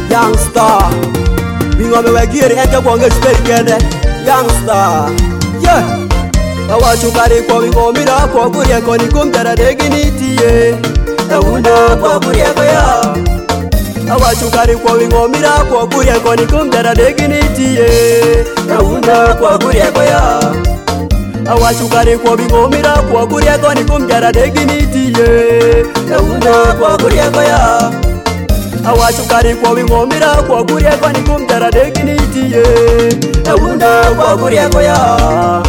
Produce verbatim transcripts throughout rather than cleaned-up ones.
Youngster Bingo me wegiri ente kuonge speri kende Youngster Yeah Awa chukari kwa wingo mira kwa kuria koni kumjara degi nitiye Eunda kwa kuria kwa ya Awa chukari kwa wingo mira kwa kuria koni kumjara degi nitiye Eunda kwa kuria kwa ya Awa chukari kwa wingo mira kwa kuria koni kumjara degi nitiye Eunda kwa kuria kwa ya Awa chukari kwa wingo mira kwa kuria koni kumjara degi nitiye Eunda kwa kuria kwa ya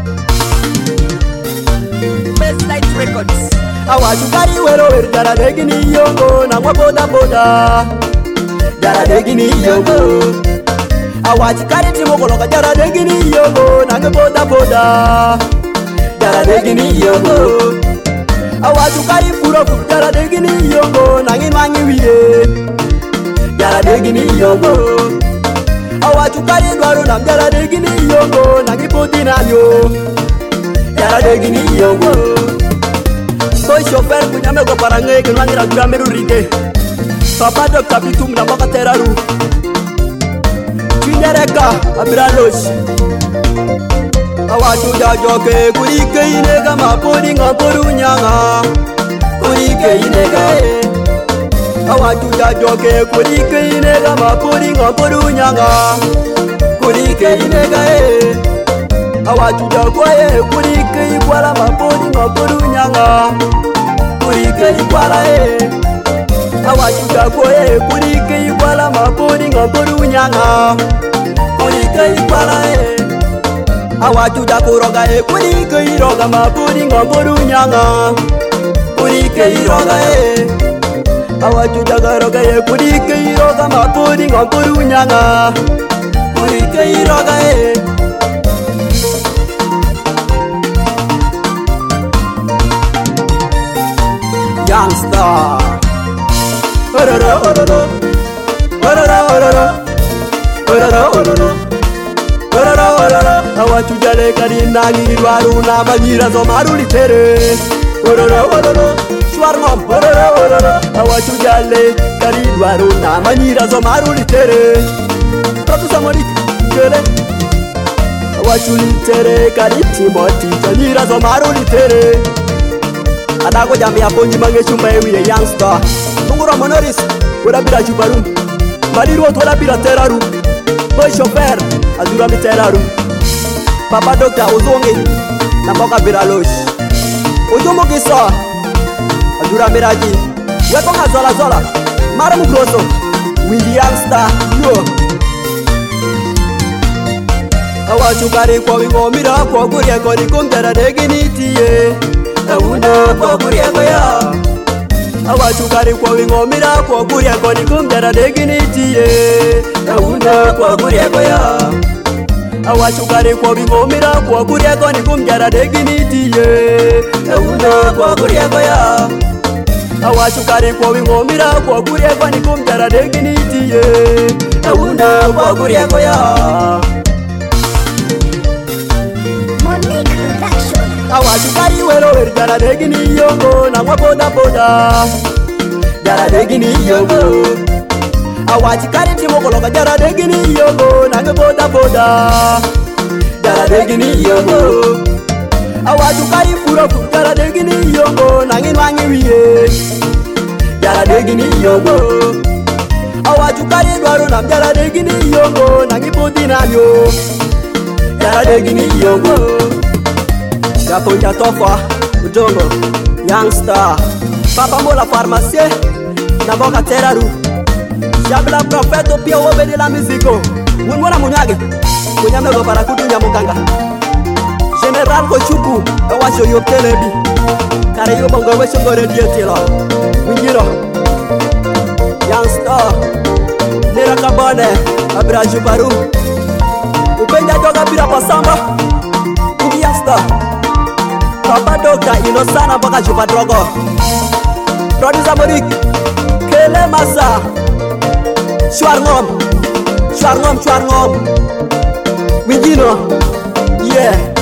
Records. Awa chukari wero wer jara degi ni yongo na mwa boda boda Jara degi ni yongo Awa chukari timo koloka jara degi ni yongo na nge boda boda Jara degi ni yongo Awa chukari furo furo jara degi ni yongo na nge nwangi wiye Jara degi ni yongo Awa chukari dwaru nam jara degi ni yongo na nge poti na yo Jara degi ni yongo Soy chofer kunyame go parange ke nwangira dura meru rike Papa Doctor Bitum na boka teraru Chinyereka abiralosh Awa chuja joke kurike inega mapori ngaporu nyanga Kurike inega e Awa chuja joke kurike inega mapori ngaporu nyanga Kurike inega e Awa chuja kwae kurike ikwala mapori ngaporu nyanga Kurike ikwala e Awa chuja kwae kurike ikwala mapori ngaporu nyanga Kurike ikwala e Awa chuja kuroga e kurike iroga mapori ngaporu nyanga Kurike iroga e Awa chuja garoga e kurike iroga mapori ngaporu nyanga Kurike iroga e Youngster Ororo ororo Ororo ororo Ororo ororo Ororo ororo Awa chujale kari nangi dwaru na banyira zomaru litere Ororo ororo Shwarmom ororo ororo Awa chujale kari dwaru na banyira zomaru litere Protu samorik Kele Awa chulitere kari timoti Janyira zomaru litere Adako jambi ya ponji mange chumba ewiye Youngster Mungura monoris Wada bira chubaru Maliru otu wada bira teraru Boy chofer Azura mi teraru Papa Doctor ozonge Namboka bira losh Ojomo kisa Azura miraji Wekonga zola zola Mara mukroso Windy Youngster Yo Awa chukari kwa wingo mira kwa kuria koni kumjara degi nitiye Eunda kwa kuria kwa ya Awa chukari kwa wingo mira kwa kuria koni kumjara degi nitiye Eunda kwa kuria kwa ya Awa chukari kwa wingo mira kwa kuria koni kumjara degi nitiye Eunda kwa kuria kwa ya Awa chukari kwa wingo mira kwa kuria koni kumjara degi nitiye Eunda kwa kuria kwa ya Awa chukari wero wer jara degi ni yongo na mwa boda boda Jara degi ni yongo Awa chukari timo koloka jara degi ni yongo na nge boda boda Jara degi ni yongo Awa chukari furo furo jara degi ni yongo na nge nwangi wiye Jara degi ni yongo Awa chukari dwaru nam jara degi ni yongo na nge poti na yo Jara degi ni yongo Japonja tofa, udongo, Youngster Papa mola pharmacie, na boka teraru Jabla profeto pia wobe de la muziko Unmona munyage, kunyame go para kutu nyamukanga General Kochuku, ewasho yob telebi Kare yo bongo wesho go radio tilo Winjiro Youngster Nera kabone, abira jubaru Upenja joga bira pasamba Windy Youngster Papa Doctor inosana mpaka chupa drogo Producer Morik Kele Masa Shwarngom Shwarngom Shwarngom Winjino Yeah